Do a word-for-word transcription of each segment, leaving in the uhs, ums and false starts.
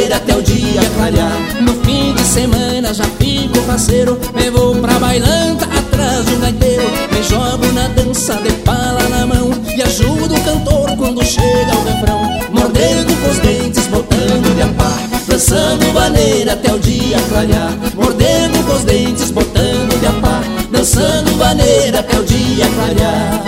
vaneira até o dia clarear. No fim de semana já fico parceiro, me vou pra bailanta atrás de um gaiteiro. Me jogo na dança de pala na mão e ajudo o cantor quando chega o refrão. Mordendo com os dentes, botando-lhe a pá, dançando vaneira até o dia clarear. Mordendo com os dentes, botando-lhe a pá, dançando vaneira até o dia clarear.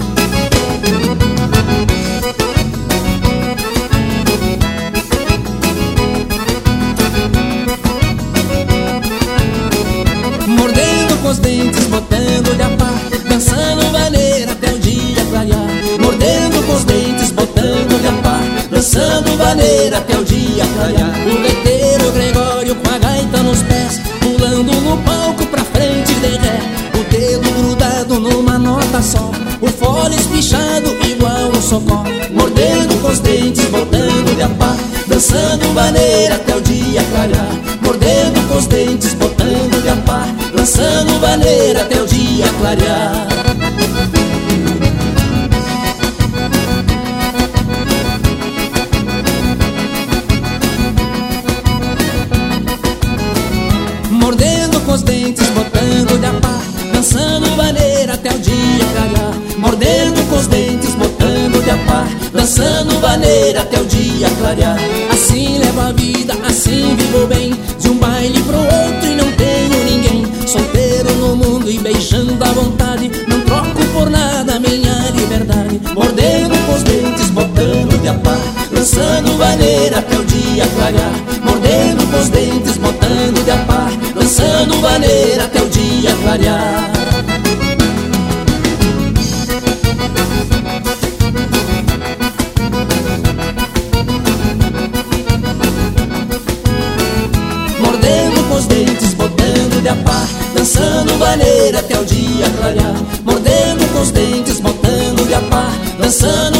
Mordendo com os dentes, botando-lhe a pá, dançando vaneira até o dia clarear. Mordendo com os dentes, botando-lhe a pá, dançando vaneira até o dia clarear. O gaiteiro Gregório com a gaita nos pés, pulando no palco pra frente de ré, o dedo grudado numa nota só, o fole espichado igual um socó. Mordendo com os dentes, botando-lhe a pá, dançando vaneira até o dia clarear. Mordendo com os dentes, botando-lhe a pá, dançando vaneira até o dia clarear. Mordendo com os dentes, botando-lhe a pá, dançando vaneira até o dia clarear. Mordendo com os dentes, botando-lhe a pá, dançando vaneira até o dia clarear. Assim levo a vida, assim vivo bem, de um baile pro outro e não tenho ninguém. Solteiro no mundo e beijando à vontade, não troco por nada minha liberdade. Mordendo com os dentes, botando-lhe a pá, dançando vaneira até o dia clarear. Mordendo com os dentes, botando-lhe a pá, dançando vaneira até o dia clarear. Mordendo com os dentes, botando-lhe a pá, dançando vaneira até o dia clarear. Mordendo com os dentes, botando-lhe a pá, dançando